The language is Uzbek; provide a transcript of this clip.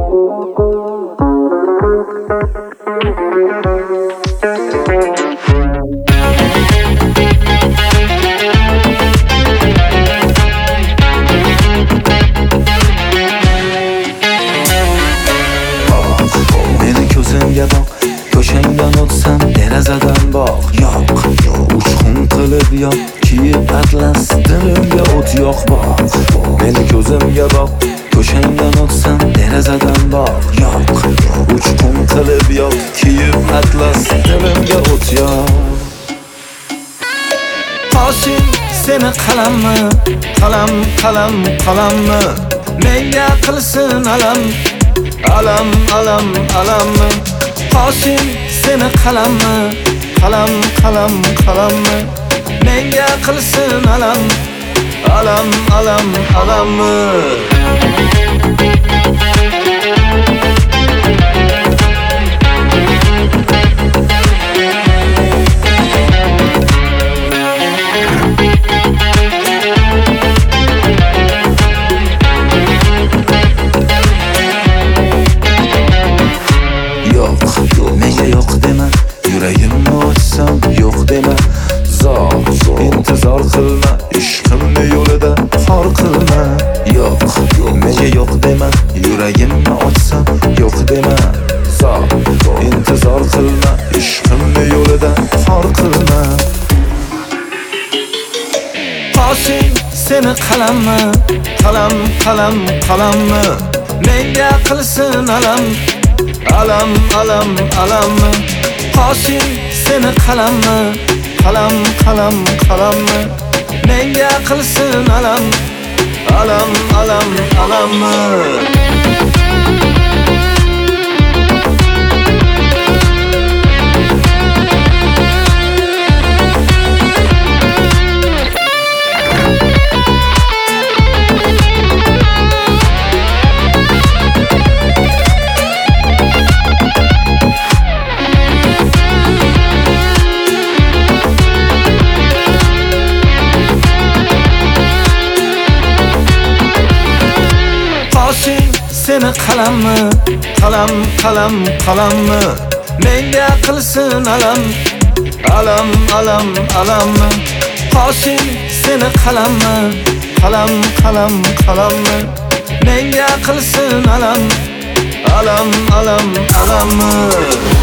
Meni ko'zimga boq, ko'shangdan o'tsam derazadan boq. Yo'q, uchqun qilib yoq, kiyib atlas dilimga o't yoq boq. Meni ko'zimga boq, ko'shangdan o'tsam derazadan boq. Yo'q, uchqun qilib yoq, kiyib atlas dilimga o't yoq. Qoshing seni qalammi, qalam, qalam, qalammi? Menga qilsin alam, alam, alam, alammi? Qoshing seni qalammi, qalam, qalam, qalammi? Menga qilsin alam, alam, alam, alammi? Menga yo'q dema, yuragimni ochsam yo'q dema. Intizor qilma, ishqimni yo'lida xor qilma. Yo'q, menga yo'q dema, yuragimni ochsam yo'q dema. Intizor qilma, ishqimni yo'lida xor qilma. Qoshing seni qalammi, qalam, qalam, qalammi? Menga qilsin alam, alam, alam, alammi? Qoshing seni qalammi, qalam, qalam, qalammi? Menga qilsin alam, alam, alam, alammi? Qoshing seni qalammi, qalam, qalam, qalammi? Menga qilsin alam, alam, alam, alammi? Qoshing seni qalammi, qalam, qalam, qalammi? Menga qilsin alam, alam, alam, alammi?